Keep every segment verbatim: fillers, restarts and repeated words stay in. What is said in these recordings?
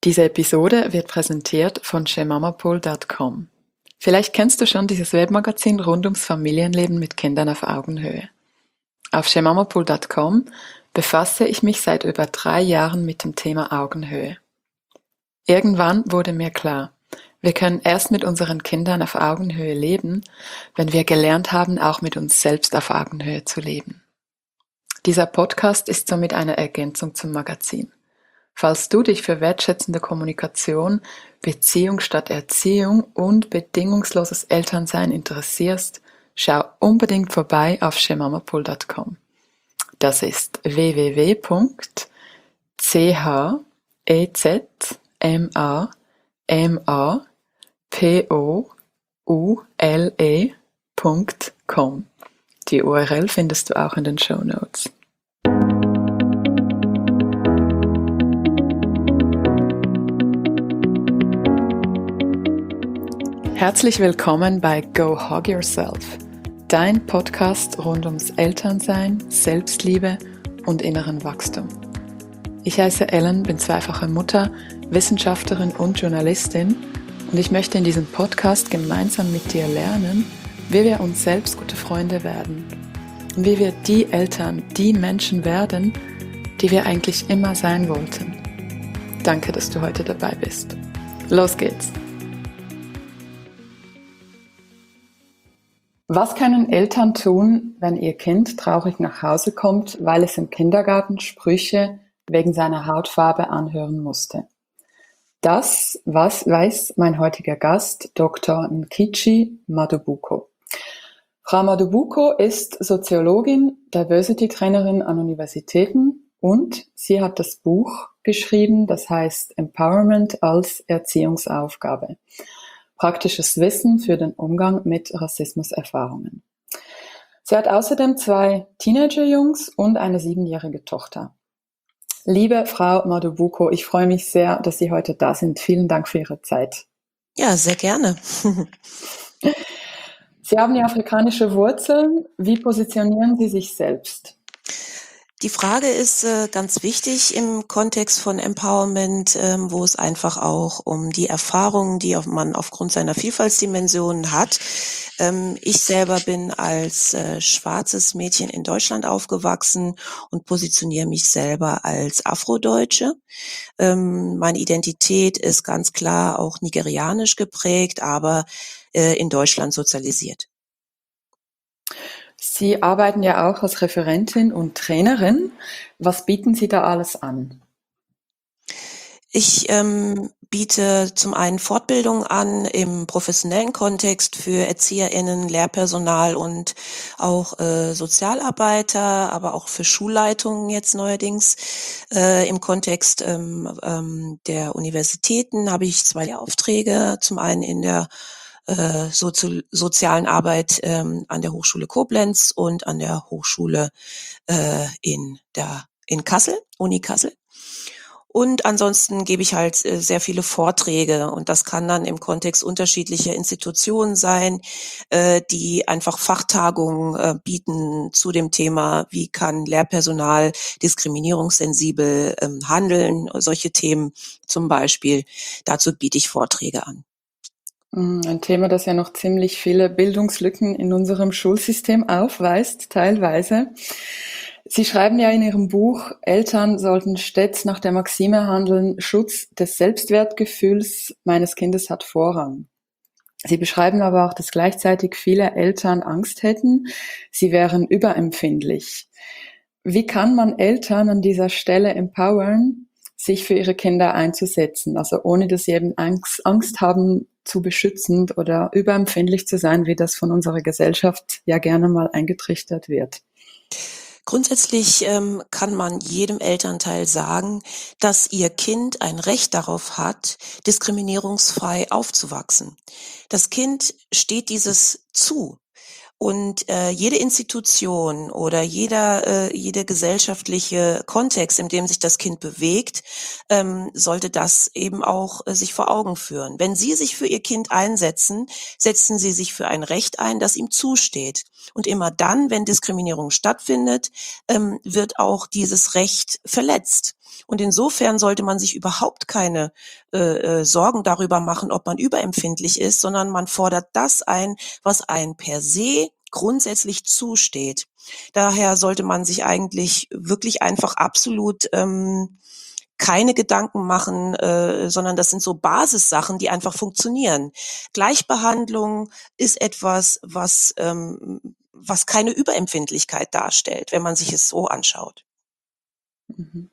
Diese Episode wird präsentiert von shemamapool Punkt com. Vielleicht kennst du schon dieses Webmagazin rund ums Familienleben mit Kindern auf Augenhöhe. Auf shemamapool Punkt com befasse ich mich seit über drei Jahren mit dem Thema Augenhöhe. Irgendwann wurde mir klar, wir können erst mit unseren Kindern auf Augenhöhe leben, wenn wir gelernt haben, auch mit uns selbst auf Augenhöhe zu leben. Dieser Podcast ist somit eine Ergänzung zum Magazin. Falls du dich für wertschätzende Kommunikation, Beziehung statt Erziehung und bedingungsloses Elternsein interessierst, schau unbedingt vorbei auf shemamapool Punkt com. Das ist w w w Punkt shemamapool Punkt com. Die U R L findest du auch in den Shownotes. Herzlich willkommen bei Go Hug Yourself, dein Podcast rund ums Elternsein, Selbstliebe und inneren Wachstum. Ich heiße Ellen, bin zweifache Mutter, Wissenschaftlerin und Journalistin und ich möchte in diesem Podcast gemeinsam mit dir lernen, wie wir uns selbst gute Freunde werden und wie wir die Eltern, die Menschen werden, die wir eigentlich immer sein wollten. Danke, dass du heute dabei bist. Los geht's! Was können Eltern tun, wenn ihr Kind traurig nach Hause kommt, weil es im Kindergarten Sprüche wegen seiner Hautfarbe anhören musste? Das was weiß mein heutiger Gast, Doktor Nkichi Madubuko. Frau Madubuko ist Soziologin, Diversity-Trainerin an Universitäten und sie hat das Buch geschrieben, das heißt Empowerment als Erziehungsaufgabe. Praktisches Wissen für den Umgang mit Rassismuserfahrungen. Sie hat außerdem zwei Teenager-Jungs und eine siebenjährige Tochter. Liebe Frau Madubuko, ich freue mich sehr, dass Sie heute da sind. Vielen Dank für Ihre Zeit. Ja, sehr gerne. Sie haben ja afrikanische Wurzeln. Wie positionieren Sie sich selbst? Die Frage ist äh, ganz wichtig im Kontext von Empowerment, ähm, wo es einfach auch um die Erfahrungen, die auf, man aufgrund seiner Vielfaltsdimensionen hat. Ähm, ich selber bin als äh, schwarzes Mädchen in Deutschland aufgewachsen und positioniere mich selber als Afrodeutsche. Ähm, meine Identität ist ganz klar auch nigerianisch geprägt, aber äh, in Deutschland sozialisiert. Sie arbeiten ja auch als Referentin und Trainerin. Was bieten Sie da alles an? Ich ähm, biete zum einen Fortbildung an im professionellen Kontext für ErzieherInnen, Lehrpersonal und auch äh, Sozialarbeiter, aber auch für Schulleitungen jetzt neuerdings. Äh, im Kontext ähm, ähm, der Universitäten habe ich zwei Lehraufträge, zum einen in der äh, Sozi- sozialen Arbeit ähm, an der Hochschule Koblenz und an der Hochschule äh, in der in Kassel, Uni Kassel. Und ansonsten gebe ich halt äh, sehr viele Vorträge und das kann dann im Kontext unterschiedlicher Institutionen sein, äh, die einfach Fachtagungen äh, bieten zu dem Thema, wie kann Lehrpersonal diskriminierungssensibel ähm, handeln, solche Themen zum Beispiel. Dazu biete ich Vorträge an. Ein Thema, das ja noch ziemlich viele Bildungslücken in unserem Schulsystem aufweist, teilweise. Sie schreiben ja in Ihrem Buch, Eltern sollten stets nach der Maxime handeln, Schutz des Selbstwertgefühls meines Kindes hat Vorrang. Sie beschreiben aber auch, dass gleichzeitig viele Eltern Angst hätten, sie wären überempfindlich. Wie kann man Eltern an dieser Stelle empowern, sich für ihre Kinder einzusetzen, also ohne dass sie eben Angst, Angst haben, zu beschützend oder überempfindlich zu sein, wie das von unserer Gesellschaft ja gerne mal eingetrichtert wird? Grundsätzlich ähm, kann man jedem Elternteil sagen, dass ihr Kind ein Recht darauf hat, diskriminierungsfrei aufzuwachsen. Das Kind steht dieses zu. Und äh, jede Institution oder jeder, äh, jede gesellschaftliche Kontext, in dem sich das Kind bewegt, ähm, sollte das eben auch äh, sich vor Augen führen. Wenn Sie sich für Ihr Kind einsetzen, setzen Sie sich für ein Recht ein, das ihm zusteht. Und immer dann, wenn Diskriminierung stattfindet, ähm, wird auch dieses Recht verletzt. Und insofern sollte man sich überhaupt keine äh, äh, Sorgen darüber machen, ob man überempfindlich ist, sondern man fordert das ein, was einem per se grundsätzlich zusteht. Daher sollte man sich eigentlich wirklich einfach absolut ähm, keine Gedanken machen, äh, sondern das sind so Basissachen, die einfach funktionieren. Gleichbehandlung ist etwas, was ähm, was keine Überempfindlichkeit darstellt, wenn man sich es so anschaut. Mhm.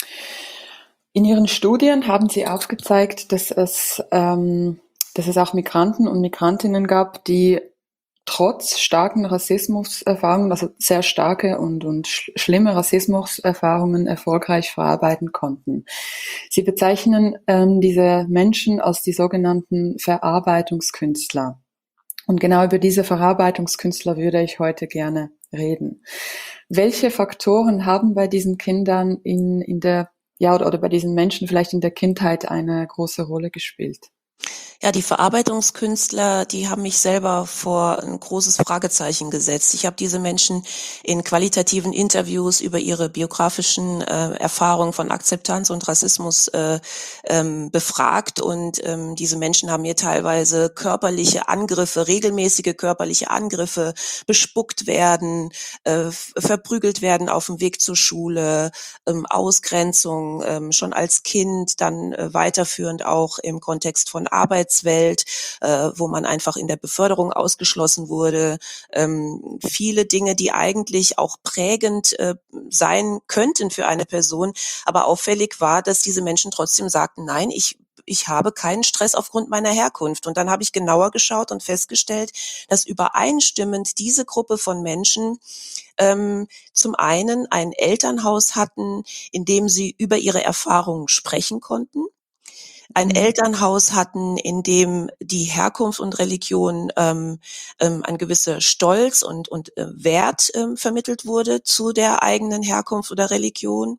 In Ihren Studien haben Sie aufgezeigt, dass es, ähm, dass es auch Migranten und Migrantinnen gab, die trotz starken Rassismuserfahrungen, also sehr starke und, und sch schlimme Rassismuserfahrungen erfolgreich verarbeiten konnten. Sie bezeichnen ähm, diese Menschen als die sogenannten Verarbeitungskünstler. Und genau über diese Verarbeitungskünstler würde ich heute gerne reden. Welche Faktoren haben bei diesen Kindern in, in der, ja, oder, oder bei diesen Menschen vielleicht in der Kindheit eine große Rolle gespielt? Ja, die Verarbeitungskünstler, die haben mich selber vor ein großes Fragezeichen gesetzt. Ich habe diese Menschen in qualitativen Interviews über ihre biografischen äh, Erfahrungen von Akzeptanz und Rassismus äh, ähm, befragt und ähm, diese Menschen haben mir teilweise körperliche Angriffe, regelmäßige körperliche Angriffe, bespuckt werden, äh, verprügelt werden auf dem Weg zur Schule, ähm, Ausgrenzung ähm, schon als Kind, dann äh, weiterführend auch im Kontext von Arbeitswelt, äh, wo man einfach in der Beförderung ausgeschlossen wurde. Ähm, viele Dinge, die eigentlich auch prägend äh, sein könnten für eine Person, aber auffällig war, dass diese Menschen trotzdem sagten, nein, ich ich habe keinen Stress aufgrund meiner Herkunft. Und dann habe ich genauer geschaut und festgestellt, dass übereinstimmend diese Gruppe von Menschen ähm, zum einen ein Elternhaus hatten, in dem sie über ihre Erfahrungen sprechen konnten, ein Mhm. Elternhaus hatten, in dem die Herkunft und Religion ähm, ähm, ein gewisser Stolz und, und äh, Wert ähm, vermittelt wurde zu der eigenen Herkunft oder Religion.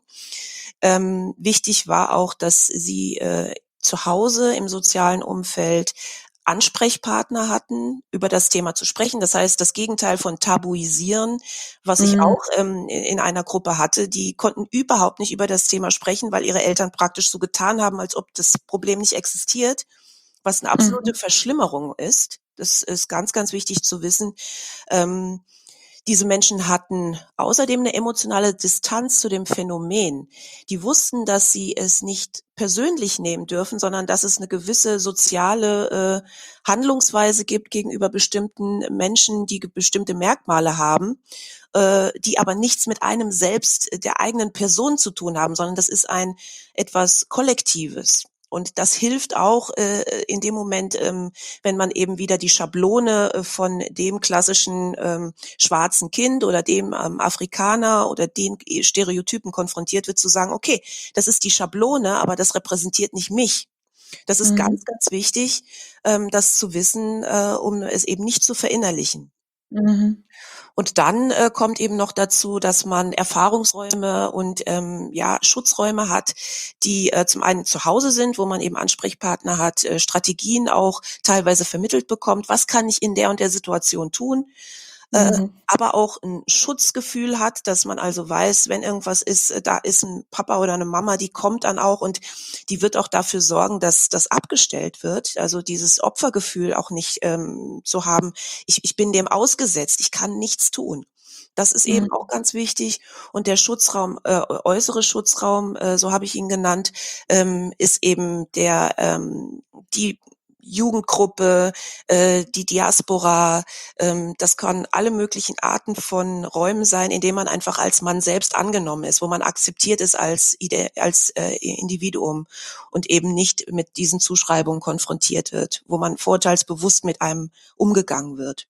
Ähm, wichtig war auch, dass sie äh, zu Hause im sozialen Umfeld Ansprechpartner hatten, über das Thema zu sprechen. Das heißt, das Gegenteil von tabuisieren, was ich Mhm. auch ähm, in einer Gruppe hatte, die konnten überhaupt nicht über das Thema sprechen, weil ihre Eltern praktisch so getan haben, als ob das Problem nicht existiert, was eine absolute Mhm. Verschlimmerung ist. Das ist ganz, ganz wichtig zu wissen. Ähm, diese Menschen hatten außerdem eine emotionale Distanz zu dem Phänomen. Die wussten, dass sie es nicht persönlich nehmen dürfen, sondern dass es eine gewisse soziale äh, Handlungsweise gibt gegenüber bestimmten Menschen, die bestimmte Merkmale haben, äh, die aber nichts mit einem selbst, der eigenen Person zu tun haben, sondern das ist ein etwas Kollektives. Und das hilft auch äh, in dem Moment, ähm, wenn man eben wieder die Schablone äh, von dem klassischen ähm, schwarzen Kind oder dem ähm, Afrikaner oder den Stereotypen konfrontiert wird, zu sagen, okay, das ist die Schablone, aber das repräsentiert nicht mich. Das ist Mhm. ganz, ganz wichtig, ähm, das zu wissen, äh, um es eben nicht zu verinnerlichen. Mhm. Und dann äh, kommt eben noch dazu, dass man Erfahrungsräume und ähm, ja Schutzräume hat, die äh, zum einen zu Hause sind, wo man eben Ansprechpartner hat, äh, Strategien auch teilweise vermittelt bekommt. Was kann ich in der und der Situation tun? Äh, Mhm. aber auch ein Schutzgefühl hat, dass man also weiß, wenn irgendwas ist, äh, da ist ein Papa oder eine Mama, die kommt dann auch und die wird auch dafür sorgen, dass das abgestellt wird. Also dieses Opfergefühl auch nicht ähm, zu haben, ich, ich bin dem ausgesetzt, ich kann nichts tun. Das ist eben Mhm. auch ganz wichtig. Und der Schutzraum, äh, äußere Schutzraum, äh, so habe ich ihn genannt, ähm, ist eben der ähm, die Jugendgruppe, äh, die Diaspora, ähm, das können alle möglichen Arten von Räumen sein, in denen man einfach als Mann selbst angenommen ist, wo man akzeptiert ist als, Ide als äh, Individuum und eben nicht mit diesen Zuschreibungen konfrontiert wird, wo man vorteilsbewusst mit einem umgegangen wird.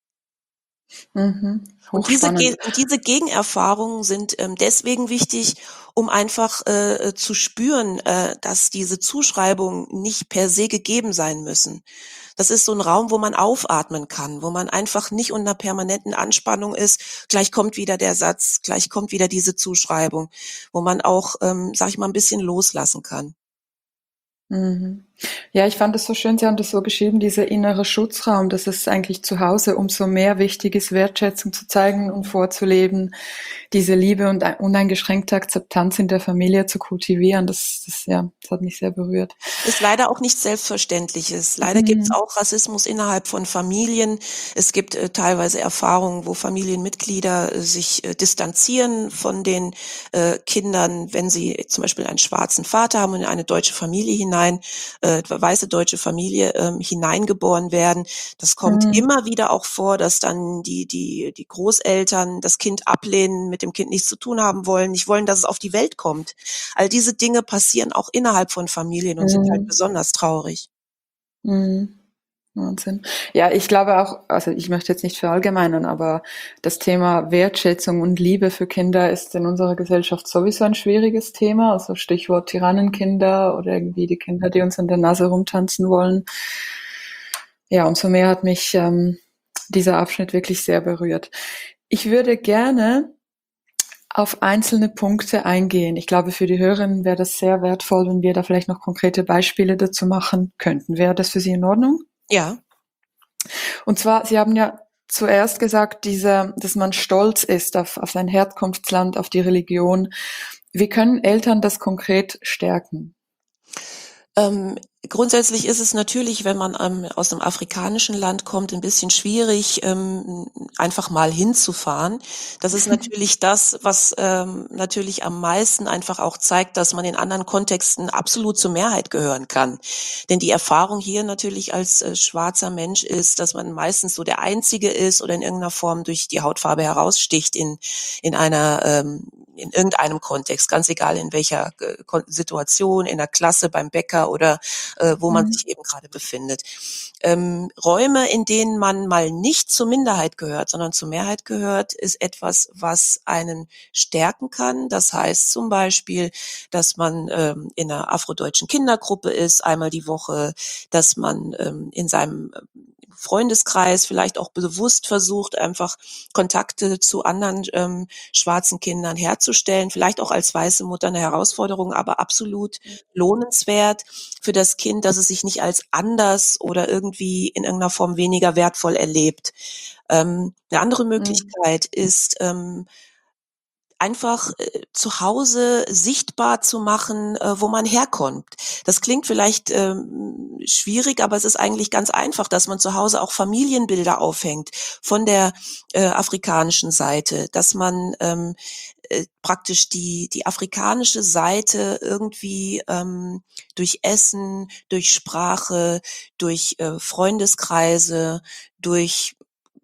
Mhm. Und diese, Hochspannend. Ge und diese Gegenerfahrungen sind ähm, deswegen wichtig, um einfach äh, zu spüren, äh, dass diese Zuschreibungen nicht per se gegeben sein müssen. Das ist so ein Raum, wo man aufatmen kann, wo man einfach nicht unter permanenten Anspannung ist. Gleich kommt wieder der Satz, gleich kommt wieder diese Zuschreibung, wo man auch, ähm, sag ich mal, ein bisschen loslassen kann. Mhm. Ja, ich fand es so schön, Sie haben das so geschrieben, dieser innere Schutzraum, dass es eigentlich zu Hause umso mehr wichtig ist, Wertschätzung zu zeigen und vorzuleben, diese Liebe und ein- uneingeschränkte Akzeptanz in der Familie zu kultivieren. Das, das, ja, das hat mich sehr berührt. Ist leider auch nichts Selbstverständliches. Leider gibt's Mhm. auch Rassismus innerhalb von Familien. Es gibt äh, teilweise Erfahrungen, wo Familienmitglieder äh, sich äh, distanzieren von den äh, Kindern, wenn sie zum Beispiel einen schwarzen Vater haben und in eine deutsche Familie hinein, äh, weiße deutsche Familie ähm, hineingeboren werden. Das kommt Mhm. immer wieder auch vor, dass dann die, die, die Großeltern das Kind ablehnen, mit dem Kind nichts zu tun haben wollen, nicht wollen, dass es auf die Welt kommt. All diese Dinge passieren auch innerhalb von Familien und sind halt Mhm. besonders traurig. Mhm. Wahnsinn. Ja, ich glaube auch, also ich möchte jetzt nicht verallgemeinern, aber das Thema Wertschätzung und Liebe für Kinder ist in unserer Gesellschaft sowieso ein schwieriges Thema. Also Stichwort Tyrannenkinder oder irgendwie die Kinder, die uns an der Nase rumtanzen wollen. Ja, umso mehr hat mich ähm, dieser Abschnitt wirklich sehr berührt. Ich würde gerne auf einzelne Punkte eingehen. Ich glaube, für die Hörerinnen wäre das sehr wertvoll, wenn wir da vielleicht noch konkrete Beispiele dazu machen könnten. Wäre das für Sie in Ordnung? Ja. Und zwar, Sie haben ja zuerst gesagt, diese, dass man stolz ist auf, auf sein Herkunftsland, auf die Religion. Wie können Eltern das konkret stärken? Ähm, grundsätzlich ist es natürlich, wenn man ähm, aus einem afrikanischen Land kommt, ein bisschen schwierig, ähm, einfach mal hinzufahren. Das ist natürlich das, was ähm, natürlich am meisten einfach auch zeigt, dass man in anderen Kontexten absolut zur Mehrheit gehören kann. Denn die Erfahrung hier natürlich als äh, schwarzer Mensch ist, dass man meistens so der Einzige ist oder in irgendeiner Form durch die Hautfarbe heraussticht in, in einer ähm, in irgendeinem Kontext, ganz egal in welcher äh, Kon- Situation, in der Klasse, beim Bäcker oder äh, wo man Mhm. sich eben gerade befindet. Ähm, Räume, in denen man mal nicht zur Minderheit gehört, sondern zur Mehrheit gehört, ist etwas, was einen stärken kann. Das heißt zum Beispiel, dass man ähm, in einer afrodeutschen Kindergruppe ist, einmal die Woche, dass man ähm, in seinem Freundeskreis vielleicht auch bewusst versucht, einfach Kontakte zu anderen ähm, schwarzen Kindern herzustellen. Vielleicht auch als weiße Mutter eine Herausforderung, aber absolut lohnenswert für das Kind, dass es sich nicht als anders oder irgendwie in irgendeiner Form weniger wertvoll erlebt. Ähm, eine andere Mhm. Möglichkeit ist, ähm, einfach äh, zu Hause sichtbar zu machen, äh, wo man herkommt. Das klingt vielleicht ähm, schwierig, aber es ist eigentlich ganz einfach, dass man zu Hause auch Familienbilder aufhängt von der äh, afrikanischen Seite, dass man ähm, äh, praktisch die die afrikanische Seite irgendwie ähm, durch Essen, durch Sprache, durch äh, Freundeskreise, durch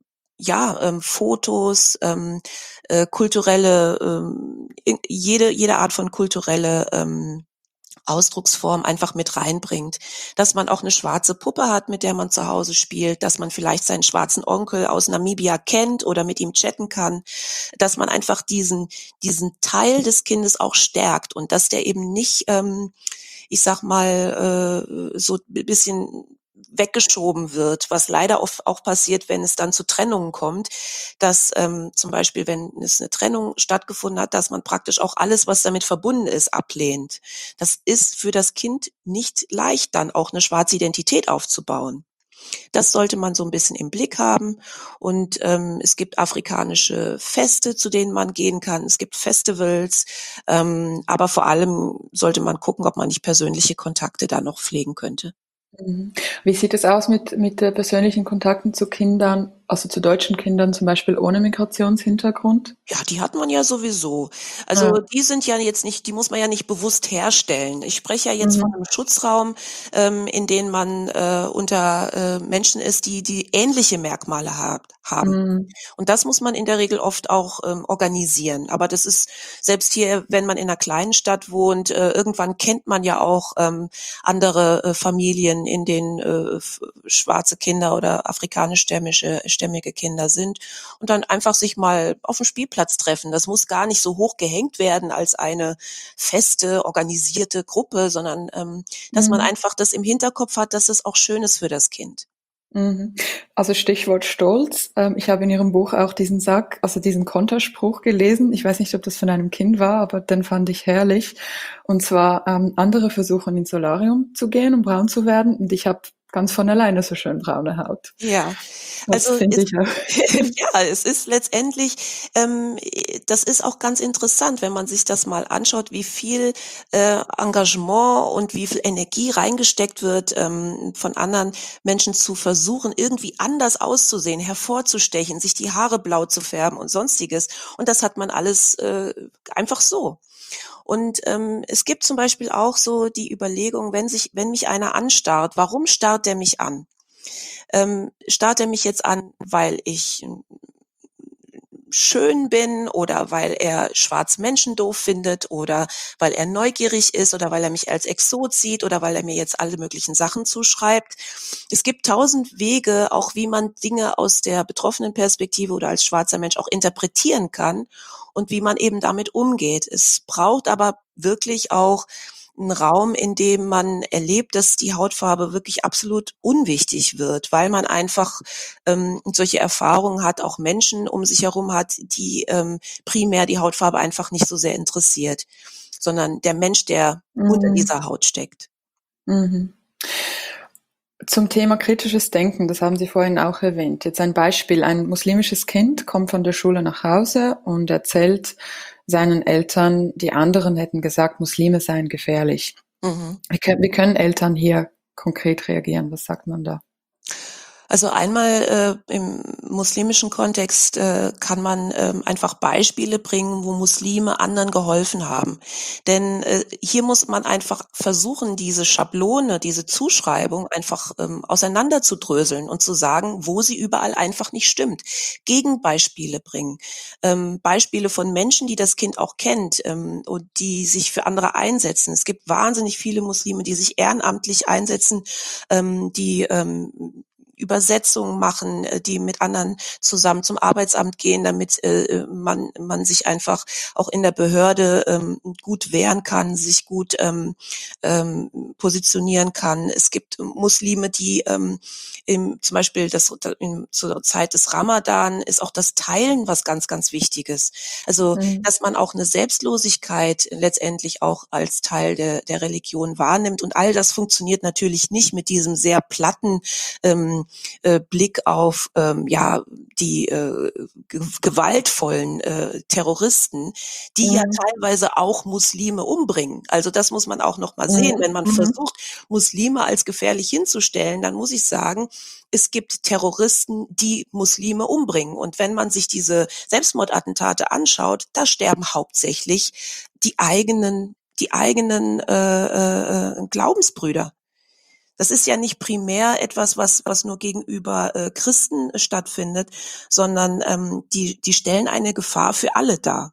ja, ähm, Fotos, ähm, äh, kulturelle, ähm, in jede jede Art von kulturelle, ähm, Ausdrucksform einfach mit reinbringt. Dass man auch eine schwarze Puppe hat, mit der man zu Hause spielt, dass man vielleicht seinen schwarzen Onkel aus Namibia kennt oder mit ihm chatten kann, dass man einfach diesen diesen Teil des Kindes auch stärkt und dass der eben nicht, ähm, ich sag mal, äh, so ein bisschen weggeschoben wird, was leider oft auch passiert, wenn es dann zu Trennungen kommt, dass ähm, zum Beispiel, wenn es eine Trennung stattgefunden hat, dass man praktisch auch alles, was damit verbunden ist, ablehnt. Das ist für das Kind nicht leicht, dann auch eine schwarze Identität aufzubauen. Das sollte man so ein bisschen im Blick haben. Und ähm, es gibt afrikanische Feste, zu denen man gehen kann. Es gibt Festivals, ähm, aber vor allem sollte man gucken, ob man nicht persönliche Kontakte da noch pflegen könnte. Mhm. Wie sieht es aus mit, mit äh, persönlichen Kontakten zu Kindern, also zu deutschen Kindern zum Beispiel ohne Migrationshintergrund? Ja, die hat man ja sowieso. Also, Ja. die sind ja jetzt nicht die muss man ja nicht bewusst herstellen. Ich spreche ja jetzt von Mhm. einem Schutzraum, ähm, in den man, äh, unter, äh, Menschen ist, die die ähnliche Merkmale hat haben. Mhm. Und das muss man in der Regel oft auch ähm, organisieren. Aber das ist selbst hier, wenn man in einer kleinen Stadt wohnt, äh, irgendwann kennt man ja auch ähm, andere äh, Familien, in denen äh, f- schwarze Kinder oder afrikanischstämmige stämmige Kinder sind und dann einfach sich mal auf dem Spielplatz treffen. Das muss gar nicht so hoch gehängt werden als eine feste, organisierte Gruppe, sondern ähm, dass man Mhm. einfach das im Hinterkopf hat, dass es auch schön ist für das Kind. Mhm. Also Stichwort Stolz. Ähm, ich habe in Ihrem Buch auch diesen Sack, also diesen Konterspruch gelesen. Ich weiß nicht, ob das von einem Kind war, aber den fand ich herrlich. Und zwar, ähm, andere versuchen ins Solarium zu gehen, um braun zu werden, und ich habe ganz von alleine so schön braune Haut. Ja, Das also finde es ich auch. ja, es ist letztendlich ähm, äh, das ist auch ganz interessant, wenn man sich das mal anschaut, wie viel, äh, Engagement und wie viel Energie reingesteckt wird, ähm, von anderen Menschen zu versuchen, irgendwie anders auszusehen, hervorzustechen, sich die Haare blau zu färben und Sonstiges. Und das hat man alles, äh, einfach so. Und, ähm, es gibt zum Beispiel auch so die Überlegung, wenn sich wenn mich einer anstarrt, warum starrt der mich an? Ähm, starrt er mich jetzt an, weil ich hm, schön bin oder weil er schwarze Menschen doof findet oder weil er neugierig ist oder weil er mich als Exot sieht oder weil er mir jetzt alle möglichen Sachen zuschreibt. Es gibt tausend Wege, auch wie man Dinge aus der betroffenen Perspektive oder als schwarzer Mensch auch interpretieren kann und wie man eben damit umgeht. Es braucht aber wirklich auch 'n Raum, in dem man erlebt, dass die Hautfarbe wirklich absolut unwichtig wird, weil man einfach, ähm, solche Erfahrungen hat, auch Menschen um sich herum hat, die, ähm, primär die Hautfarbe einfach nicht so sehr interessiert, sondern der Mensch, der unter Mhm. dieser Haut steckt. Mhm. Zum Thema kritisches Denken, das haben Sie vorhin auch erwähnt. Jetzt ein Beispiel. Ein muslimisches Kind kommt von der Schule nach Hause und erzählt seinen Eltern, die anderen hätten gesagt, Muslime seien gefährlich. Mhm. Wie können, wie können Eltern hier konkret reagieren? Was sagt man da? Also einmal äh, im muslimischen Kontext äh, kann man ähm, einfach Beispiele bringen, wo Muslime anderen geholfen haben. Denn äh, hier muss man einfach versuchen, diese Schablone, diese Zuschreibung einfach ähm, auseinanderzudröseln und zu sagen, wo sie überall einfach nicht stimmt. Gegenbeispiele bringen. Ähm, Beispiele von Menschen, die das Kind auch kennt ähm, und die sich für andere einsetzen. Es gibt wahnsinnig viele Muslime, die sich ehrenamtlich einsetzen, ähm, die ähm, Übersetzungen machen, äh, die mit anderen zusammen zum Arbeitsamt gehen, damit äh, äh, man man sich einfach auch in der Behörde ähm, gut wehren kann, sich gut ähm, ähm, positionieren kann. Es gibt Muslime, die ähm, im, zum Beispiel das, in, zur Zeit des Ramadan ist auch das Teilen was ganz, ganz Wichtiges. Also, Mhm. dass man auch eine Selbstlosigkeit letztendlich auch als Teil der, der Religion wahrnimmt. Und all das funktioniert natürlich nicht mit diesem sehr platten ähm, äh, Blick auf ähm, ja die äh, ge gewaltvollen äh, Terroristen, die ja Mhm. teilweise auch Muslime umbringen. Also das muss man auch noch mal sehen. Mhm. Wenn man Mhm. versucht, Muslime als gefährlich hinzustellen, dann muss ich sagen, es gibt Terroristen, die Muslime umbringen. Und wenn man sich diese Selbstmordattentate anschaut, da sterben hauptsächlich die eigenen die eigenen äh, äh, äh, Glaubensbrüder. Das ist ja nicht primär etwas, was was nur gegenüber äh, Christen stattfindet, sondern ähm, die die stellen eine Gefahr für alle dar.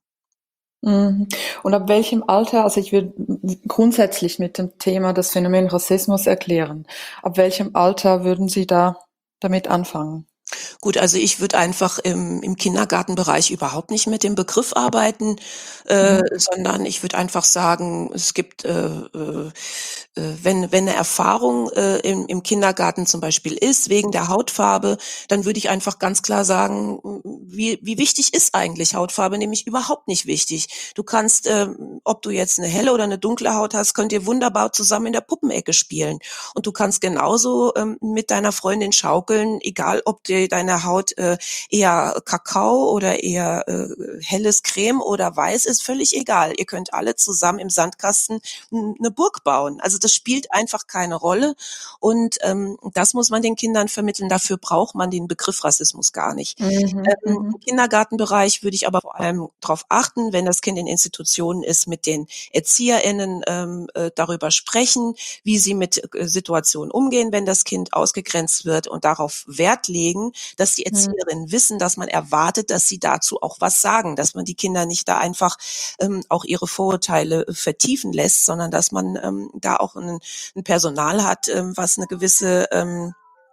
Mhm. Und ab welchem Alter, also ich würde grundsätzlich mit dem Thema das Phänomen Rassismus erklären. Ab welchem Alter würden Sie da damit anfangen? Gut, also ich würde einfach im im Kindergartenbereich überhaupt nicht mit dem Begriff arbeiten, äh, Mhm. sondern ich würde einfach sagen, es gibt, äh, äh, äh, wenn wenn 'ne Erfahrung, äh, im im Kindergarten zum Beispiel ist, wegen der Hautfarbe, dann würde ich einfach ganz klar sagen, hm, wie wie wichtig ist eigentlich Hautfarbe? Nämlich überhaupt nicht wichtig. Du kannst, ähm, ob du jetzt 'ne helle oder 'ne dunkle Haut hast, könnt ihr wunderbar zusammen in der Puppenecke spielen. Und du kannst genauso, ähm, mit deiner Freundin schaukeln, egal ob dir deine Haut, äh, eher Kakao oder eher, äh, helles Creme oder weiß ist, völlig egal. Ihr könnt alle zusammen im Sandkasten 'n 'ne Burg bauen. Also, das spielt einfach keine Rolle und, ähm, das muss man den Kindern vermitteln. Dafür braucht man den Begriff Rassismus gar nicht. Mhm. Ähm, Mhm. im Kindergartenbereich würde ich aber vor allem drauf achten, wenn das Kind in Institutionen ist, mit den ErzieherInnen, ähm, äh, darüber sprechen, wie sie mit äh, Situationen umgehen, wenn das Kind ausgegrenzt wird und darauf Wert legen, dass die Mhm. Erzieherinnen wissen, dass man erwartet, dass sie dazu auch was sagen, dass man die Kinder nicht da einfach ähm, auch ihre Vorurteile vertiefen lässt, sondern dass man ähm, da auch ein, ein Personal hat, ähm, was eine gewisse ähm,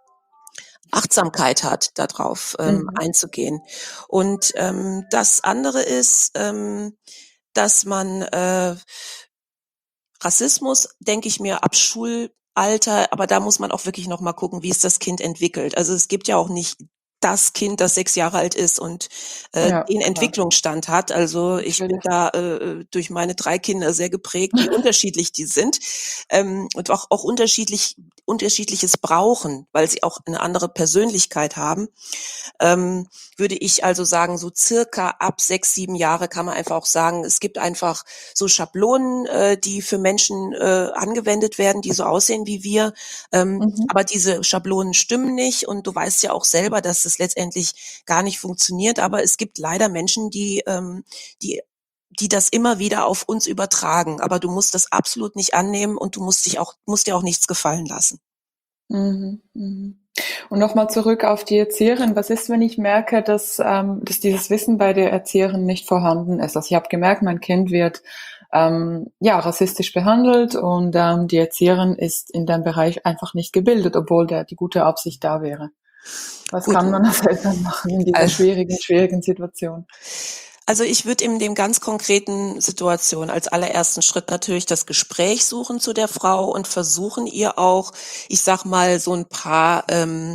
Achtsamkeit hat, darauf ähm, Mhm. einzugehen. Und ähm, das andere ist, ähm, dass man äh, Rassismus, denke ich mir, ab Schul Alter, aber da muss man auch wirklich noch mal gucken, wie ist das Kind entwickelt. Also, es gibt ja auch nicht das Kind, das sechs Jahre alt ist und, äh, Ja, den klar. Entwicklungsstand hat. Also, ich bin Natürlich. da, äh, durch meine drei Kinder sehr geprägt, wie unterschiedlich die sind, ähm, und auch auch unterschiedlich Unterschiedliches brauchen, weil sie auch eine andere Persönlichkeit haben. Ähm, würde ich also sagen, so circa ab sechs, sieben Jahre kann man einfach auch sagen, es gibt einfach so Schablonen, äh, die für Menschen äh, angewendet werden, die so aussehen wie wir. Ähm, Mhm. aber diese Schablonen stimmen nicht und du weißt ja auch selber, dass es letztendlich gar nicht funktioniert. Aber es gibt leider Menschen, die, ähm, die die das immer wieder auf uns übertragen. Aber du musst das absolut nicht annehmen und du musst dich auch, musst dir auch nichts gefallen lassen. Mhm, mhm. Und nochmal zurück auf die Erzieherin. Was ist, wenn ich merke, dass, ähm, dass dieses Wissen bei der Erzieherin nicht vorhanden ist? Also ich habe gemerkt, mein Kind wird ähm, ja rassistisch behandelt und ähm, die Erzieherin ist in dem Bereich einfach nicht gebildet, obwohl der, die gute Absicht da wäre. Was Gut, kann man als Eltern machen in dieser also schwierigen, schwierigen Situation? Also ich würde in dem ganz konkreten Situation als allerersten Schritt natürlich das Gespräch suchen zu der Frau und versuchen ihr auch, ich sag mal, so ein paar ähm,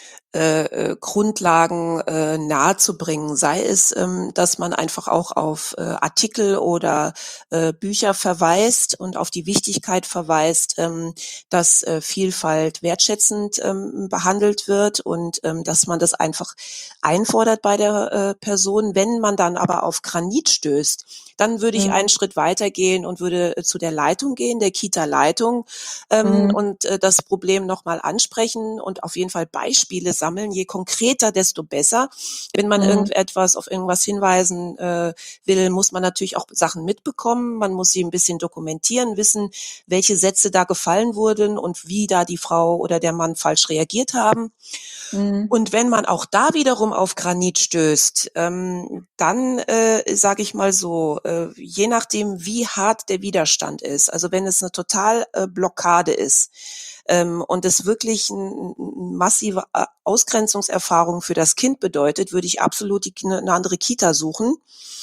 äh, äh, Grundlagen äh, nahezubringen. Sei es, ähm, dass man einfach auch auf äh, Artikel oder äh, Bücher verweist und auf die Wichtigkeit verweist, ähm, dass äh, Vielfalt wertschätzend ähm, behandelt wird und ähm, dass man das einfach einfordert bei der äh, Person. Wenn man dann aber auf Granit stößt, dann würde ich einen Mhm. Schritt weitergehen und würde äh, zu der Leitung gehen, der Kita-Leitung, ähm, Mhm. und äh, das Problem nochmal ansprechen und auf jeden Fall Beispiele sammeln. Je konkreter, desto besser. Wenn man Mhm. irgendetwas auf irgendwas hinweisen äh, will, muss man natürlich auch Sachen mitbekommen. Man muss sie ein bisschen dokumentieren, wissen, welche Sätze da gefallen wurden und wie da die Frau oder der Mann falsch reagiert haben. Mhm. Und wenn man auch da wiederum auf Granit stößt, ähm, dann äh, sage ich mal so, äh, je nachdem, wie hart der Widerstand ist, also wenn es eine total äh, Blockade ist ähm, und es wirklich eine massive äh, Ausgrenzungserfahrung für das Kind bedeutet, würde ich absolut die, eine andere Kita suchen,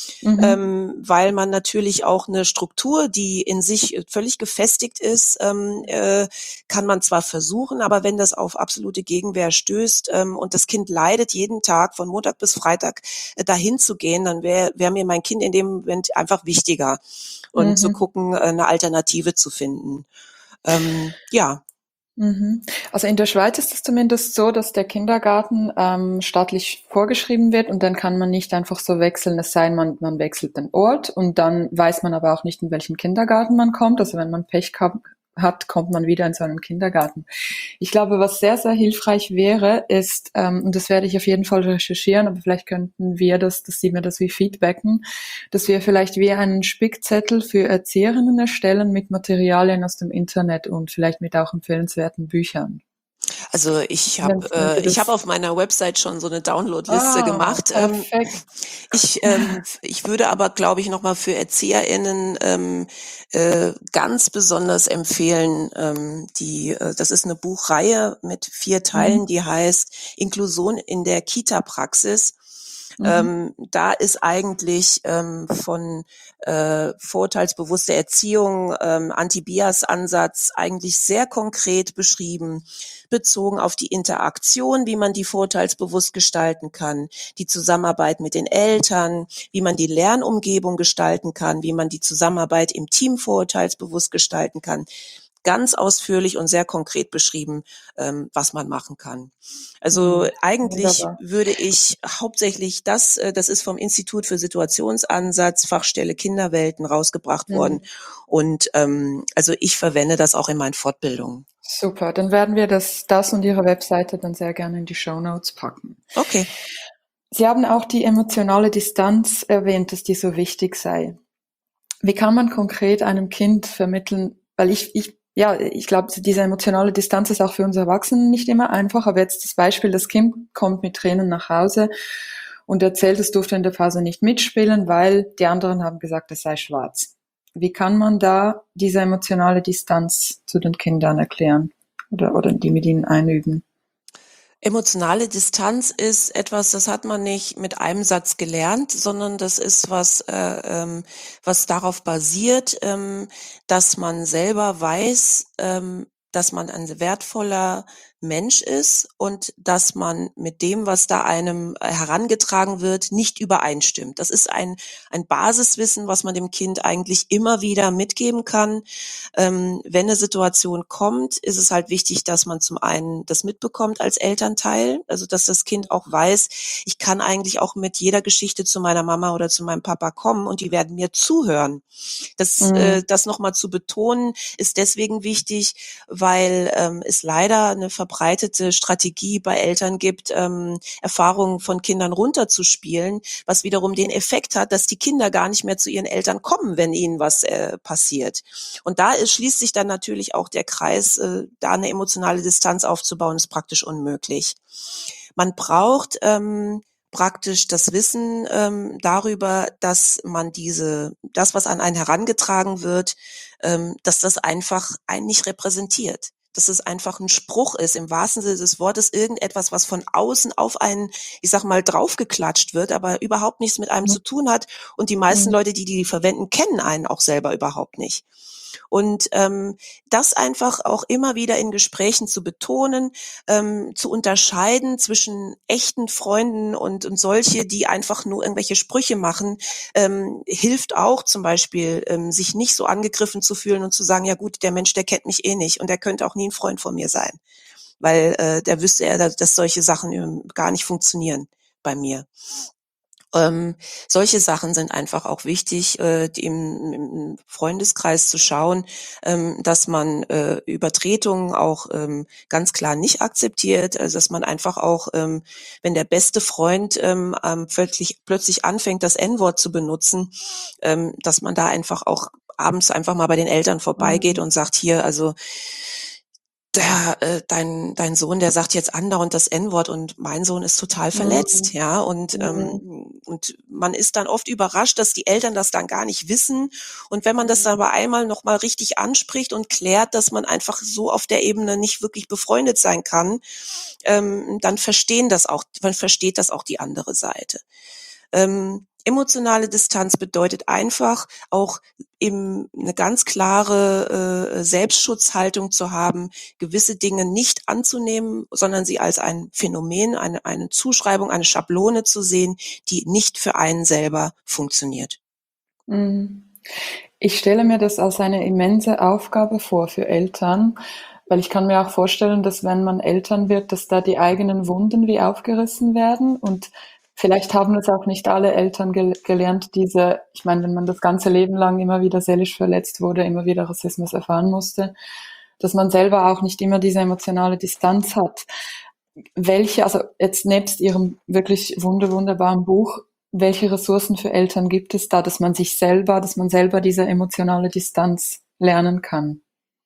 Mhm. ähm, weil man natürlich auch eine Struktur, die in sich äh, völlig gefestigt ist, ähm, äh, kann man zwar versuchen, aber wenn das auf absolute Gegenwehr stößt ähm, und das Kind leidet jeden Tag von Montag bis Freitag äh, dahin zu gehen, dann wäre wär mir mein Kind in dem Moment einfach wichtiger und zu Mhm. gucken, äh, eine Alternative zu finden. Ähm, ja, Mhm. Also in der Schweiz ist es zumindest so, dass der Kindergarten ähm, staatlich vorgeschrieben wird und dann kann man nicht einfach so wechseln, es sei denn, man, man wechselt den Ort und dann weiß man aber auch nicht, in welchen Kindergarten man kommt. Also wenn man Pech gehabt hat, kommt man wieder in so einen Kindergarten. Ich glaube, was sehr, sehr hilfreich wäre, ist, ähm, und das werde ich auf jeden Fall recherchieren, aber vielleicht könnten wir das, dass Sie mir das wie feedbacken, dass wir vielleicht wie einen Spickzettel für Erzieherinnen erstellen mit Materialien aus dem Internet und vielleicht mit auch empfehlenswerten Büchern. also ich Wenn, habe wenn äh, Sie ich habe das. auf meiner Website schon so eine Downloadliste Ah, gemacht. Ähm, perfekt. ich ähm, ich würde aber, glaube ich, noch mal für ErzieherInnen ähm, äh, ganz besonders empfehlen, ähm, die äh, das ist eine Buchreihe mit vier Teilen, Mhm. die heißt Inklusion in der Kita-Praxis. Mhm. Ähm, da ist eigentlich ähm, von äh, vorurteilsbewusster Erziehung, ähm, Anti-Bias-Ansatz eigentlich sehr konkret beschrieben, bezogen auf die Interaktion, wie man die vorurteilsbewusst gestalten kann, die Zusammenarbeit mit den Eltern, wie man die Lernumgebung gestalten kann, wie man die Zusammenarbeit im Team vorurteilsbewusst gestalten kann. Ganz ausführlich und sehr konkret beschrieben, ähm, was man machen kann. Also Mhm. eigentlich Wunderbar. würde ich hauptsächlich das, äh, das ist vom Institut für Situationsansatz, Fachstelle Kinderwelten rausgebracht worden. Mhm. Und ähm, also ich verwende das auch in meinen Fortbildungen. Super, dann werden wir das, das und Ihre Webseite dann sehr gerne in die Shownotes packen. Okay. Sie haben auch die emotionale Distanz erwähnt, dass die so wichtig sei. Wie kann man konkret einem Kind vermitteln, weil ich, ich, ja, ich glaube, diese emotionale Distanz ist auch für uns Erwachsenen nicht immer einfach, aber jetzt das Beispiel, das Kind kommt mit Tränen nach Hause und erzählt, es durfte in der Phase nicht mitspielen, weil die anderen haben gesagt, es sei schwarz. Wie kann man da diese emotionale Distanz zu den Kindern erklären oder, oder die mit ihnen einüben? Emotionale Distanz ist etwas, das hat man nicht mit einem Satz gelernt, sondern das ist was, äh, ähm, was darauf basiert, ähm, dass man selber weiß, ähm, dass man ein wertvoller Mensch ist und dass man mit dem, was da einem herangetragen wird, nicht übereinstimmt. Das ist ein, ein Basiswissen, was man dem Kind eigentlich immer wieder mitgeben kann. Ähm, wenn eine Situation kommt, ist es halt wichtig, dass man zum einen das mitbekommt als Elternteil, also dass das Kind auch weiß, ich kann eigentlich auch mit jeder Geschichte zu meiner Mama oder zu meinem Papa kommen und die werden mir zuhören. Das, äh, Mhm. das nochmal zu betonen, ist deswegen wichtig, weil ähm, es leider eine verbreitete Strategie bei Eltern gibt, ähm, Erfahrungen von Kindern runterzuspielen, was wiederum den Effekt hat, dass die Kinder gar nicht mehr zu ihren Eltern kommen, wenn ihnen was äh, passiert. Und da ist, schließt sich dann natürlich auch der Kreis, äh, da eine emotionale Distanz aufzubauen, ist praktisch unmöglich. Man braucht ähm, praktisch das Wissen ähm, darüber, dass man diese, das, was an einen herangetragen wird, ähm, dass das einfach einen nicht repräsentiert. Dass es einfach ein Spruch ist, im wahrsten Sinne des Wortes, irgendetwas, was von außen auf einen, ich sag mal, draufgeklatscht wird, aber überhaupt nichts mit einem zu tun hat. Und die meisten Mhm. Leute, die die verwenden, kennen einen auch selber überhaupt nicht. Und ähm, das einfach auch immer wieder in Gesprächen zu betonen, ähm, zu unterscheiden zwischen echten Freunden und, und solche, die einfach nur irgendwelche Sprüche machen, ähm, hilft auch zum Beispiel, ähm, sich nicht so angegriffen zu fühlen und zu sagen, ja gut, der Mensch, der kennt mich eh nicht und der könnte auch nie ein Freund von mir sein, weil äh, der wüsste er, dass, dass solche Sachen ähm, gar nicht funktionieren bei mir. Ähm, solche Sachen sind einfach auch wichtig, äh, die im, im Freundeskreis zu schauen, ähm, dass man äh, Übertretungen auch ähm, ganz klar nicht akzeptiert, also dass man einfach auch, ähm, wenn der beste Freund ähm, ähm, plötzlich, plötzlich anfängt, das En-Wort zu benutzen, ähm, dass man da einfach auch abends einfach mal bei den Eltern vorbeigeht Mhm. und sagt, hier, also der, äh, dein, dein Sohn, der sagt jetzt andauernd das En-Wort und mein Sohn ist total verletzt, Mhm. ja, und, Mhm. ähm, und man ist dann oft überrascht, dass die Eltern das dann gar nicht wissen. Und wenn man das dann Mhm. aber einmal nochmal richtig anspricht und klärt, dass man einfach so auf der Ebene nicht wirklich befreundet sein kann, ähm, dann verstehen das auch, man versteht das auch die andere Seite. Ähm, emotionale Distanz bedeutet einfach auch eben eine ganz klare äh, Selbstschutzhaltung zu haben, gewisse Dinge nicht anzunehmen, sondern sie als ein Phänomen, eine, eine Zuschreibung, eine Schablone zu sehen, die nicht für einen selber funktioniert. Mhm. Ich stelle mir das als eine immense Aufgabe vor für Eltern, weil ich kann mir auch vorstellen, dass wenn man Eltern wird, dass da die eigenen Wunden wie aufgerissen werden und vielleicht haben es auch nicht alle Eltern gel gelernt, diese, ich meine, wenn man das ganze Leben lang immer wieder seelisch verletzt wurde, immer wieder Rassismus erfahren musste, dass man selber auch nicht immer diese emotionale Distanz hat. Welche, also jetzt nebst Ihrem wirklich wunder wunderbaren Buch, welche Ressourcen für Eltern gibt es da, dass man sich selber, dass man selber diese emotionale Distanz lernen kann?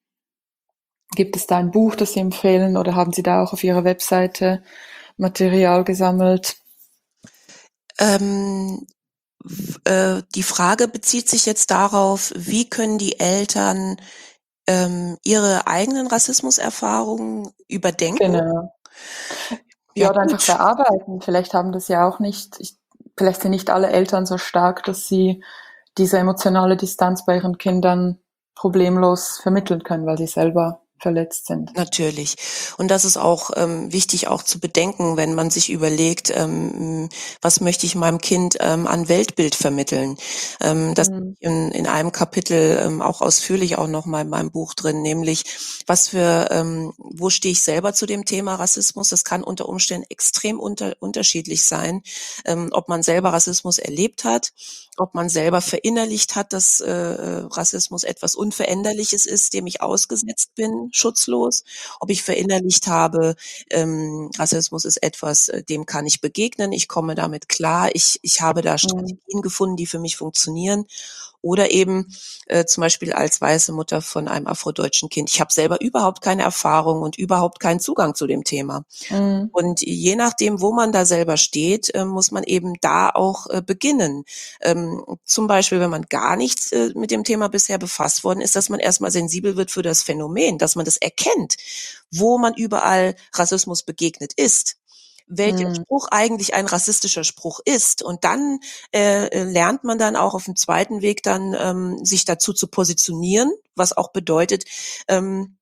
Gibt es da ein Buch, das Sie empfehlen, oder haben Sie da auch auf Ihrer Webseite Material gesammelt? Ähm, w- äh, die Frage bezieht sich jetzt darauf, wie können die Eltern ähm, ihre eigenen Rassismuserfahrungen überdenken? Genau. Ja Ja, oder einfach gut. verarbeiten. Vielleicht haben das ja auch nicht, ich, vielleicht sind nicht alle Eltern so stark, dass sie diese emotionale Distanz bei ihren Kindern problemlos vermitteln können, weil sie selber verletzt sind. Natürlich. Und das ist auch ähm, wichtig auch zu bedenken, wenn man sich überlegt, ähm, was möchte ich meinem Kind ähm, an Weltbild vermitteln. Ähm, das Mhm. in, in einem Kapitel ähm, auch ausführlich auch noch mal in meinem Buch drin, nämlich was für, ähm, wo stehe ich selber zu dem Thema Rassismus? Das kann unter Umständen extrem unter, unterschiedlich sein, ähm, ob man selber Rassismus erlebt hat, ob man selber verinnerlicht hat, dass äh, Rassismus etwas Unveränderliches ist, dem ich ausgesetzt bin, schutzlos, ob ich verinnerlicht habe, ähm, Rassismus ist etwas, äh, dem kann ich begegnen, ich komme damit klar, ich, ich habe da Mhm. Strategien gefunden, die für mich funktionieren. Oder eben äh, zum Beispiel als weiße Mutter von einem afrodeutschen Kind. Ich habe selber überhaupt keine Erfahrung und überhaupt keinen Zugang zu dem Thema. Mhm. Und je nachdem, wo man da selber steht, äh, muss man eben da auch äh, beginnen. Ähm, zum Beispiel, wenn man gar nichts äh, mit dem Thema bisher befasst worden ist, dass man erstmal sensibel wird für das Phänomen, dass man das erkennt, wo man überall Rassismus begegnet ist, welcher Mhm. Spruch eigentlich ein rassistischer Spruch ist. Und dann äh, äh, lernt man dann auch auf dem zweiten Weg dann, ähm, sich dazu zu positionieren, was auch bedeutet, ähm,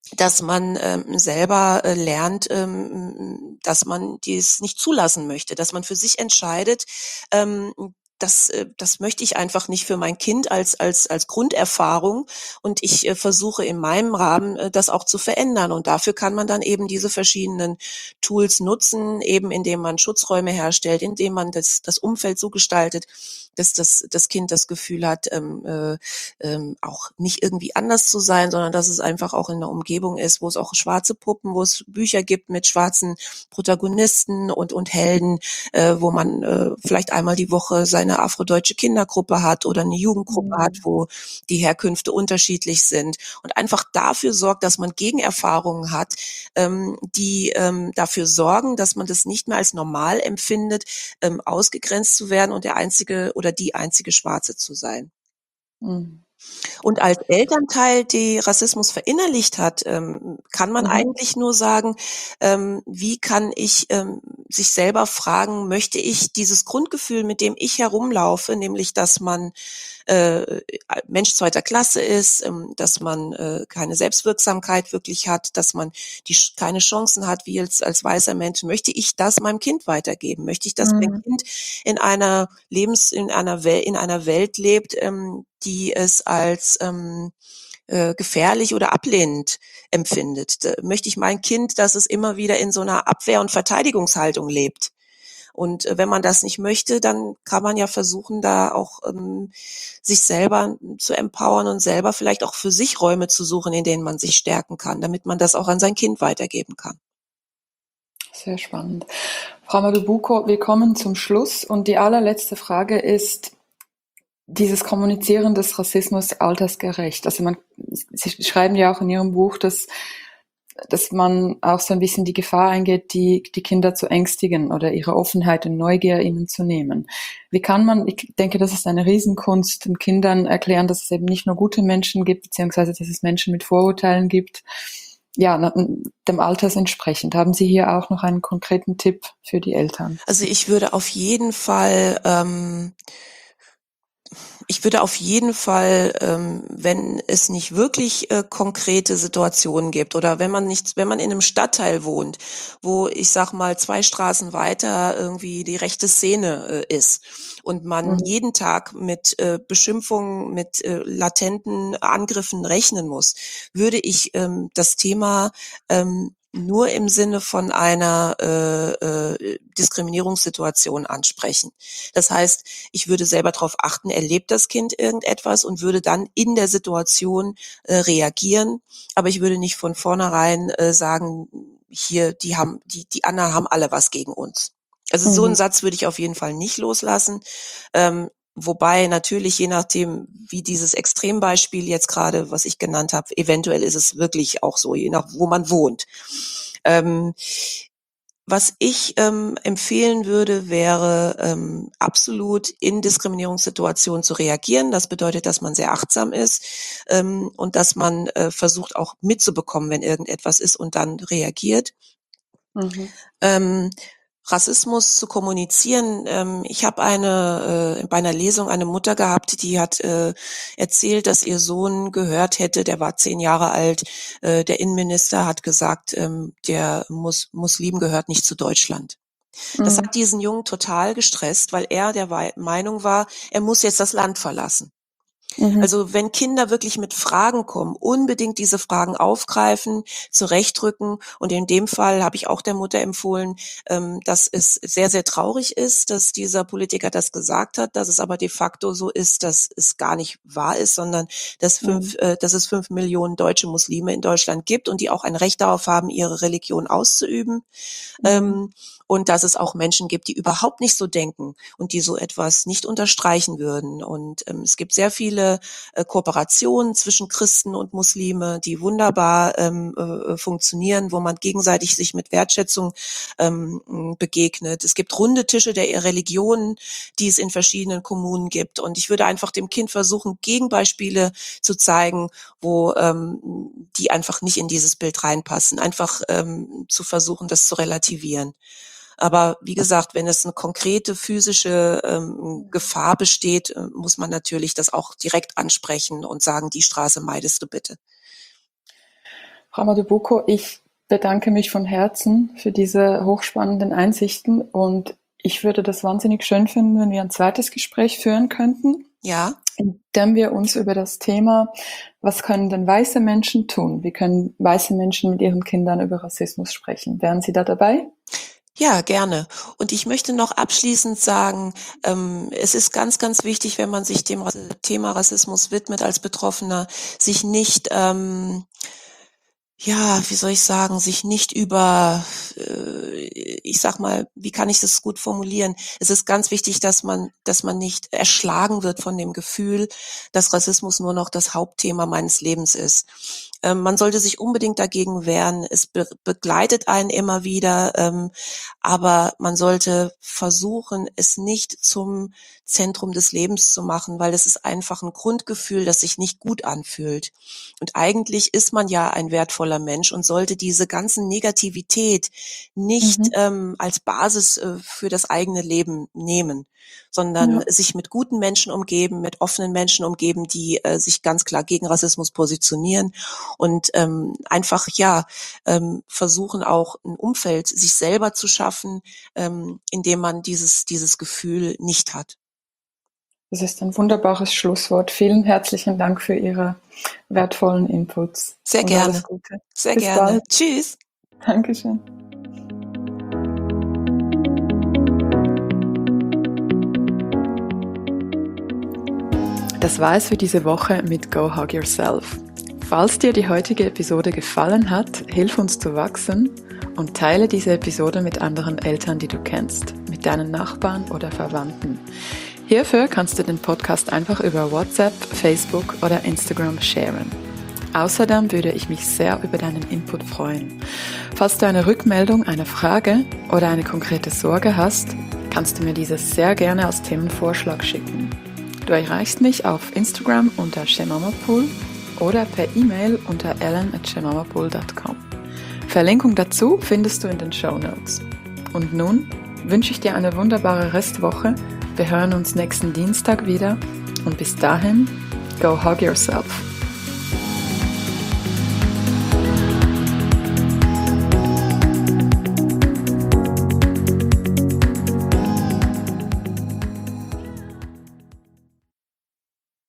dass man ähm, selber äh, lernt, ähm, dass man dies nicht zulassen möchte, dass man für sich entscheidet, ähm, das, äh, das möchte ich einfach nicht für mein Kind als als als Grunderfahrung, und ich äh, versuche in meinem Rahmen äh, das auch zu verändern, und dafür kann man dann eben diese verschiedenen Tools nutzen, eben indem man Schutzräume herstellt, indem man das das Umfeld so gestaltet, dass das das Kind das Gefühl hat, ähm, äh, ähm, auch nicht irgendwie anders zu sein, sondern dass es einfach auch in einer Umgebung ist, wo es auch schwarze Puppen, wo es Bücher gibt mit schwarzen Protagonisten und und Helden, äh, wo man äh, vielleicht einmal die Woche seine afrodeutsche Kindergruppe hat oder eine Jugendgruppe hat, Mhm. wo die Herkünfte unterschiedlich sind, und einfach dafür sorgt, dass man Gegenerfahrungen hat, ähm, die ähm, dafür sorgen, dass man das nicht mehr als normal empfindet, ähm, ausgegrenzt zu werden und der einzige oder die einzige Schwarze zu sein. Mhm. Und als Elternteil, die Rassismus verinnerlicht hat, ähm, kann man Mhm. eigentlich nur sagen, ähm, wie kann ich ähm, sich selber fragen, möchte ich dieses Grundgefühl, mit dem ich herumlaufe, nämlich dass man äh, Mensch zweiter Klasse ist, ähm, dass man äh, keine Selbstwirksamkeit wirklich hat, dass man die keine Chancen hat wie als, als weißer Mensch, möchte ich das meinem Kind weitergeben? Möchte ich, dass mein Mhm. Kind in einer Lebens, in einer Welt, in einer Welt lebt, ähm, die es als ähm, äh, gefährlich oder ablehnend empfindet? Da möchte ich mein Kind, dass es immer wieder in so einer Abwehr- und Verteidigungshaltung lebt? Und äh, wenn man das nicht möchte, dann kann man ja versuchen, da auch ähm, sich selber zu empowern und selber vielleicht auch für sich Räume zu suchen, in denen man sich stärken kann, damit man das auch an sein Kind weitergeben kann. Sehr spannend. Frau Madubuko, wir kommen zum Schluss und die allerletzte Frage ist dieses Kommunizieren des Rassismus altersgerecht. Also man, Sie schreiben ja auch in Ihrem Buch, dass dass man auch so ein bisschen die Gefahr eingeht, die, die Kinder zu ängstigen oder ihre Offenheit und Neugier ihnen zu nehmen. Wie kann man, ich denke, das ist eine Riesenkunst, den Kindern erklären, dass es eben nicht nur gute Menschen gibt, beziehungsweise dass es Menschen mit Vorurteilen gibt. Ja, dem Alters entsprechend. Haben Sie hier auch noch einen konkreten Tipp für die Eltern? Also ich würde auf jeden Fall ähm, Ich würde auf jeden Fall, ähm, wenn es nicht wirklich äh, konkrete Situationen gibt oder wenn man nicht, wenn man in einem Stadtteil wohnt, wo ich sag mal zwei Straßen weiter irgendwie die rechte Szene äh, ist und man Mhm. jeden Tag mit äh, Beschimpfungen, mit äh, latenten Angriffen rechnen muss, würde ich ähm, das Thema ähm, nur im Sinne von einer äh, äh, Diskriminierungssituation ansprechen. Das heißt, ich würde selber darauf achten, erlebt das Kind irgendetwas, und würde dann in der Situation äh, reagieren. Aber ich würde nicht von vornherein äh, sagen, hier, die haben, die, die anderen haben alle was gegen uns. Also so einen Mhm. Satz würde ich auf jeden Fall nicht loslassen. Ähm, Wobei natürlich, je nachdem, wie dieses Extrembeispiel jetzt gerade, was ich genannt habe, eventuell ist es wirklich auch so, je nach wo man wohnt. Ähm, Was ich ähm, empfehlen würde, wäre ähm, absolut in Diskriminierungssituationen zu reagieren. Das bedeutet, dass man sehr achtsam ist ähm, und dass man äh, versucht auch mitzubekommen, wenn irgendetwas ist, und dann reagiert. Mhm. Ähm, Rassismus zu kommunizieren. Ähm, ich habe eine äh, bei einer Lesung eine Mutter gehabt, die hat äh, erzählt, dass ihr Sohn gehört hätte, der war zehn Jahre alt, äh, der Innenminister hat gesagt, ähm, der Mus Muslim gehört nicht zu Deutschland. Das Mhm. hat diesen Jungen total gestresst, weil er der Wei- Meinung war, er muss jetzt das Land verlassen. Mhm. Also wenn Kinder wirklich mit Fragen kommen, unbedingt diese Fragen aufgreifen, zurechtrücken. Und in dem Fall habe ich auch der Mutter empfohlen, ähm, dass es sehr, sehr traurig ist, dass dieser Politiker das gesagt hat, dass es aber de facto so ist, dass es gar nicht wahr ist, sondern dass fünf, Mhm. äh, dass es fünf Millionen deutsche Muslime in Deutschland gibt und die auch ein Recht darauf haben, ihre Religion auszuüben. Mhm. Ähm, und dass es auch Menschen gibt, die überhaupt nicht so denken und die so etwas nicht unterstreichen würden. Und ähm, es gibt sehr viele äh, Kooperationen zwischen Christen und Muslime, die wunderbar ähm, äh, funktionieren, wo man gegenseitig sich mit Wertschätzung ähm, begegnet. Es gibt runde Tische der Religionen, die es in verschiedenen Kommunen gibt. Und ich würde einfach dem Kind versuchen, Gegenbeispiele zu zeigen, wo ähm, die einfach nicht in dieses Bild reinpassen. Einfach ähm, zu versuchen, das zu relativieren. Aber wie gesagt, wenn es eine konkrete physische ähm, Gefahr besteht, äh, muss man natürlich das auch direkt ansprechen und sagen, die Straße meidest du bitte. Frau Madubuko, ich bedanke mich von Herzen für diese hochspannenden Einsichten und ich würde das wahnsinnig schön finden, wenn wir ein zweites Gespräch führen könnten. Ja. In dem wir uns über das Thema, was können denn weiße Menschen tun? Wie können weiße Menschen mit ihren Kindern über Rassismus sprechen? Wären Sie da dabei? Ja, gerne. Und ich möchte noch abschließend sagen, ähm, es ist ganz, ganz wichtig, wenn man sich dem Thema Rassismus widmet als Betroffener, sich nicht, ähm, ja, wie soll ich sagen, sich nicht über, äh, ich sag mal, wie kann ich das gut formulieren? Es ist ganz wichtig, dass man, dass man nicht erschlagen wird von dem Gefühl, dass Rassismus nur noch das Hauptthema meines Lebens ist. Ähm, man sollte sich unbedingt dagegen wehren. Es be- begleitet einen immer wieder, ähm, aber man sollte versuchen, es nicht zum Zentrum des Lebens zu machen, weil es ist einfach ein Grundgefühl, das sich nicht gut anfühlt. Und eigentlich ist man ja ein wertvoller Mensch und sollte diese ganzen Negativität nicht Mhm. ähm, als Basis äh, für das eigene Leben nehmen, sondern Ja. sich mit guten Menschen umgeben, mit offenen Menschen umgeben, die äh, sich ganz klar gegen Rassismus positionieren und ähm, einfach ja ähm, versuchen auch ein Umfeld sich selber zu schaffen, ähm, in dem man dieses dieses Gefühl nicht hat. Das ist ein wunderbares Schlusswort. Vielen herzlichen Dank für Ihre wertvollen Inputs Sehr und alles gerne, Gute. sehr Bis gerne. bald. Tschüss. Dankeschön. Das war es für diese Woche mit Go Hug Yourself. Falls dir die heutige Episode gefallen hat, hilf uns zu wachsen und teile diese Episode mit anderen Eltern, die du kennst, mit deinen Nachbarn oder Verwandten. Hierfür kannst du den Podcast einfach über WhatsApp, Facebook oder Instagram sharen. Außerdem würde ich mich sehr über deinen Input freuen. Falls du eine Rückmeldung, eine Frage oder eine konkrete Sorge hast, kannst du mir dieses sehr gerne als Themenvorschlag schicken. Du erreichst mich auf Instagram unter shemamapool oder per E-Mail unter ellen at shemamapool dot com. Verlinkung dazu findest du in den Shownotes. Und nun wünsche ich dir eine wunderbare Restwoche. Wir hören uns nächsten Dienstag wieder und bis dahin, go hug yourself.